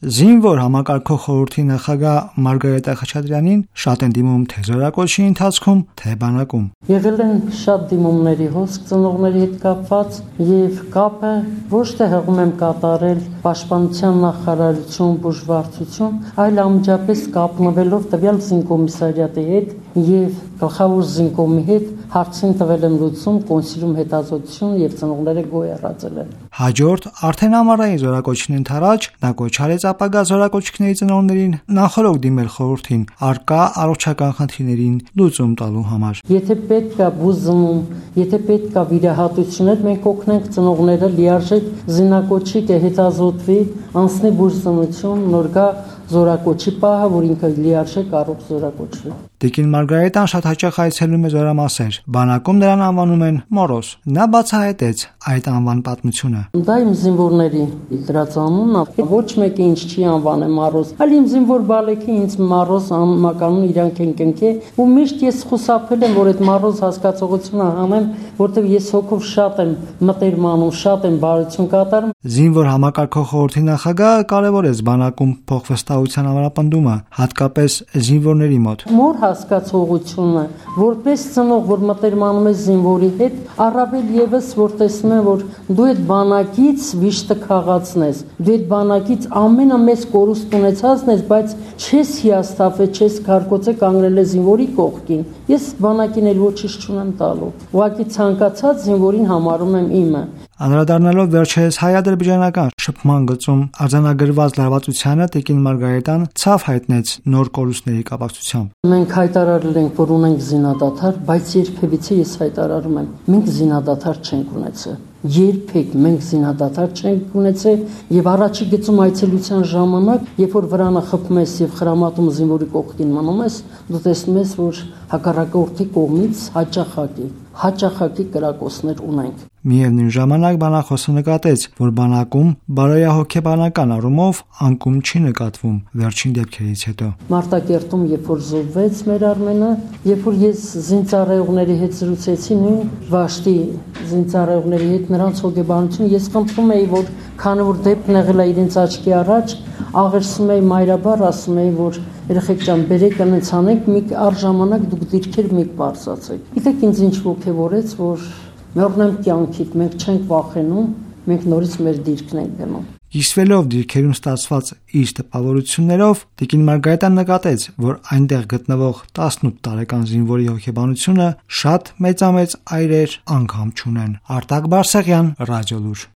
Զինվոր համակարգող խորհրդի նախագահ Մարգարետա Խաչատրյանին շատ են դիմում թե զորակոչի ընթացքում, թե բանակում։ Եղել են շատ դիմումների հոսք ծնողների հետ կապված եւ կապը ոչ թե հղում եմ կատարել պաշտպանության նախարարություն, բուժվարչություն, այլ անմիջապես կապնվելով տվյալ զինկոմիսարիատի հետ եւ գլխավոր զինկոմի հետ հարցին տվել եմ լուծում, կոնսիլիում հետազոտություն եւ ծնողները գոյառացել են։ Հաջորդ արդեն ամառային զորակոչին ընթരാճ նա կոչարեց ապագա զորակոչիկների ծնողներին նախորդ դիմել խորհրդին արկա առողջական խնդիրներին լուծում տալու համար։ Եթե պետք է բուժում, եթե պետք է վիրահատություններ, մենք օգնենք ծնողները լիարժեք զինակոչի կհետազոտվի, անցնի բուժզնություն, նոր գա զորակոչի պահը, որ ինքը լիարժեք առողջ զորակոչվի։ Տիկին Մարգարետան շատ հաճախ այցելում է զորամասեր։ Բանակում նրան անվանում են Մորոս։ Նա բացահայտեց այդ անվան պատմությունը։ Դա իմ զինվորների դրած անունն է, ոչ մեկը ինձ չի անվանել Մորոս, այլ իմ զինվոր բալեքի ինձ Մորոս անմականուն իրանք են կնքել, ու միշտ ես խուսափել եմ, որ այդ Մորոս հասկացողությունը անեմ, որտեղ ես հոգով շատ եմ մտերմանում, շատ եմ բարություն կատարում։ Զինվոր համակարգող խորհրդի նախագահը կարևորեց բանակում փոխվստահության ամրապնդումը, հատկապես զինվորների մոտ։ Մոր հասկացողությունը, որպես ծնող, որ մտերմանում է զինվորի հետ, առավել եւս որ տեսնում եմ, որ դու այդ բանակից վիշտը քաղացնես, դու այդ բանակից ամենամեծ կորուստ ունեցածն ես, բայց չես հիասթափել, չես քարկոծե կանգնել ես զինվորի կողքին։ Ես բանակին էլ ոչինչ չունեմ տալու։ Ուղղակի ցանկացած զինվորին համարում եմ իմը։ Անդրադառնալով վերջերս հայ-ադրբեջանական շփման գծում արձանագրված լարվածությանը, տիկին Մարգարետան ցավ հայտնեց նոր կորուստների կապակցությամբ։ Մենք հայտարարել ենք, որ ունենք զինադադար, բայց երբևիցե ես հայտարարում եմ, մենք զինադադար չենք ունեցել։ Երբեք մենք զինադադար չենք ունեցել եւ առաջի գծում այցելության ժամանակ, երբ որ վրանը խփում ես եւ խրամատում զինվորի կողքին մնում ես, դու տեսնում ես, որ հակառակորդի կողմից հաճախակի կրակոցներ ունենք։ Միևնույն ժամանակ բանախոսը նկատեց, որ բանակում բարոյահոգեբանական առումով անկում չի նկատվում վերջին դեպքերից հետո։ Մարտակերտում, երբ որ զոհվեց մեր Արմենը, երբ որ ես զինծառայողների հետ զրուցեցի, նույն Վաշտի զինծառայողների հետ նրանց հոգեբանություն, ես խնդրում էի, որ քանի որ դեպքն եղել է իրենց աչքի առաջ, աղերսում էի մայրաբար, ասում էի, որ երեխեք ջան, բերեք անց անենք, մի առժամանակ դուք դիրքեր մեկ բարձացեք։ Գիտեք ինձ ինչ ոգևորեց, որ մեռնեմ կյանքիդ, մենք չենք վախենում, մենք նորից մեր դիրքն ենք գնում։ Հիշվելով դիրքերում ստացված իր տպավորություններով, տիկին Մարգարետան նկատեց, որ այնտեղ գտնվող 18 տարեկան զինվորի հոգեբանությունը շատ մեծամեծ այրեր անգամ չունեն։ Արտակ Բարսեղյան, Ռադիոլուր։